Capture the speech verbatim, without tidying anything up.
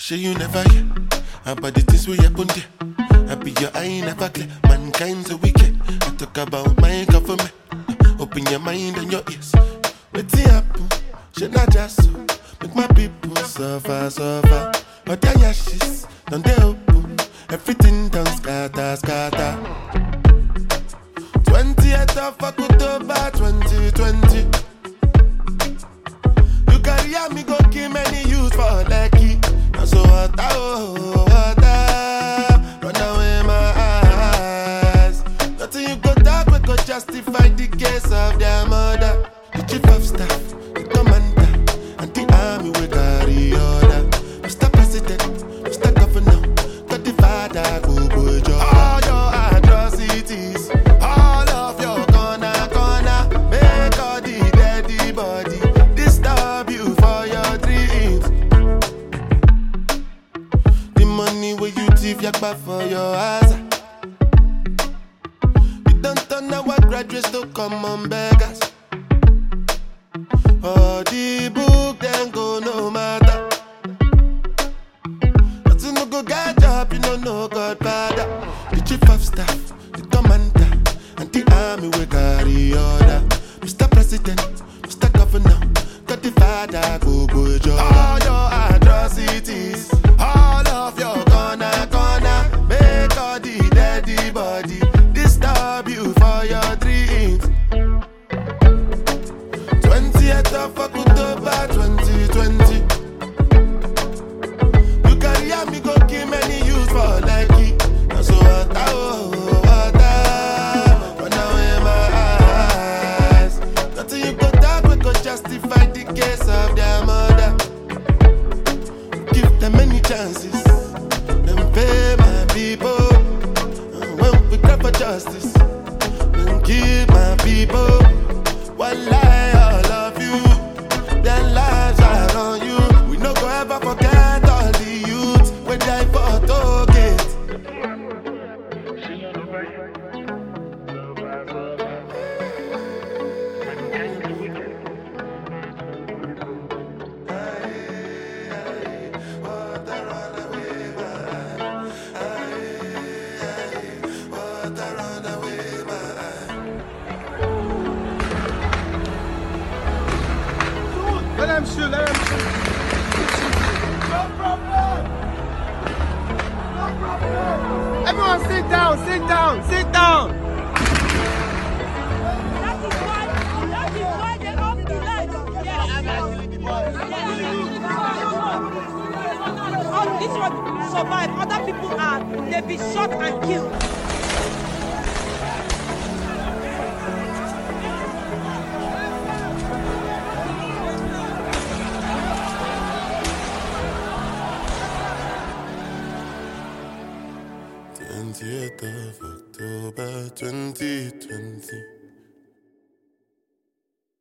Sure you never hear about the things we happen there. I be your eye never clear. Mankind so wicked. I talk about my government. Open your mind and your ears. What's the happen? Should not just so. Make my people suffer, suffer. But their ashes, don't they open? Everything done scatter, scatter. twentieth of October twenty twenty. You carry me go kill many youths for lucky. Now so what, oh, what, run away my eyes. Nothing you go talk, we go justify the case of their mother. The chief of staff, the commander, and the army we carry order. Mister President, Mister Governor, got the father, go go job. All your atrocities, all of your corner, corner, make all the dead body disturb you for your dreams. The money where you thief yakba for your ass. We don't turn our graduates to common beggars. Oh, the book then go no matter. Nothing no go get job, you know no Godfather. The chief of staff, the commander, and the army we carry order. Mister President, Mister Governor, got the father go go job. All your atrocities, all of your corner, corner, make all the dead body disturb you for your dreams. twentieth of October twenty twenty. You carry me go kill many youths for lucky. Now so what, oh, what, run away my eyes. Nothing you go talk, we go justify the case of their mother. Give them many chances, then pay my people. And when we cry for justice, then give my people. One lie, all of you, their lives are on you. We no go ever forget all the youths when die for Tollgate. Let him shoot, let him shoot. No problem. No problem. Everyone sit down, sit down, sit down. That is why, that is why they off the lights. All this one survive, other people are, they be shot and killed. twentieth of October twenty twenty.